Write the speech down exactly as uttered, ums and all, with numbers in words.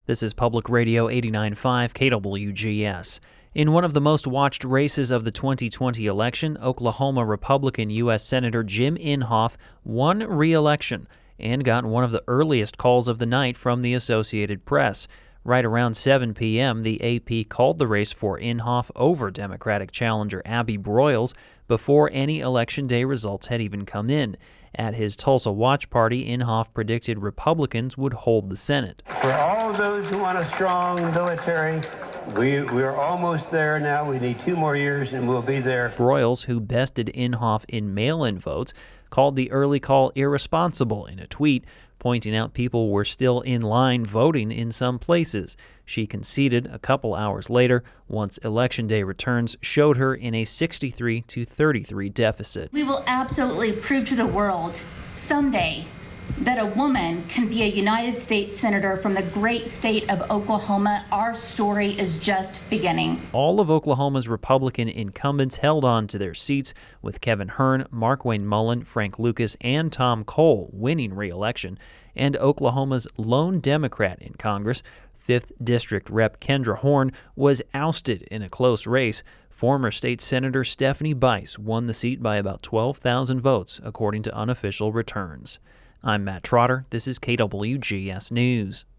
This is Public Radio eighty-nine point five K W G S. In one of the most watched races of the twenty twenty election, Oklahoma Republican U S Senator Jim Inhofe won re-election and got one of the earliest calls of the night from the Associated Press. Right around seven p.m., the A P called the race for Inhofe over Democratic challenger Abby Broyles before any Election Day results had even come in. At his Tulsa watch party, Inhofe predicted Republicans would hold the Senate. For all of those who want a strong military, we, we're almost there now. We need two more years and we'll be there. Broyles, who bested Inhofe in mail-in votes, called the early call irresponsible in a tweet, pointing out people were still in line voting in some places. She conceded a couple hours later once Election Day returns showed her in a sixty-three to thirty-three deficit. We will absolutely prove to the world someday that a woman can be a United States Senator from the great state of Oklahoma. Our story is just beginning. All of Oklahoma's Republican incumbents held on to their seats, with Kevin Hern, Markwayne Mullin, Frank Lucas, and Tom Cole winning re-election, and Oklahoma's lone Democrat in Congress, fifth District Rep Kendra Horn, was ousted in a close race. Former State Senator Stephanie Bice won the seat by about twelve thousand votes, according to unofficial returns. I'm Matt Trotter. This is K W G S News.